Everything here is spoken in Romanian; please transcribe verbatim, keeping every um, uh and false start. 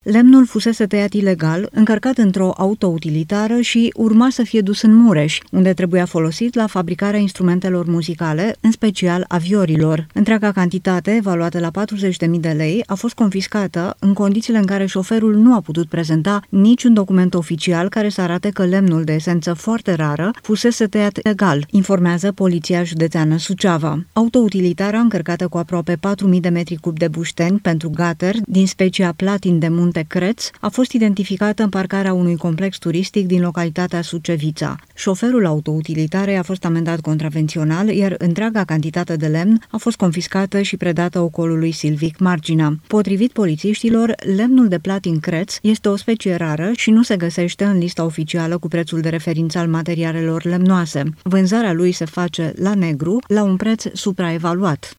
Lemnul fusese tăiat ilegal, încărcat într-o autoutilitară și urma să fie dus în Mureș, unde trebuia folosit la fabricarea instrumentelor muzicale, în special a viorilor. Întreaga cantitate, evaluată la patruzeci de mii de lei, a fost confiscată în condițiile în care șoferul nu a putut prezenta niciun document oficial care să arate că lemnul de esență foarte rară fusese tăiat legal, informează Poliția Județeană Suceava. Autoutilitara, încărcată cu aproape patru mii de metri cub de bușteni pentru gater din specia Platin de Munte Creț, a fost identificată în parcarea unui complex turistic din localitatea Sucevița. Șoferul autoutilitarei a fost amendat contravențional, iar întreaga cantitate de lemn a fost confiscată și predată ocolului silvic Margina. Potrivit polițiștilor, lemnul de Platin Creț este o specie rară și nu se găsește în lista oficială cu prețul de referință al materialelor lemnoase. Vânzarea lui se face la negru, la un preț supraevaluat.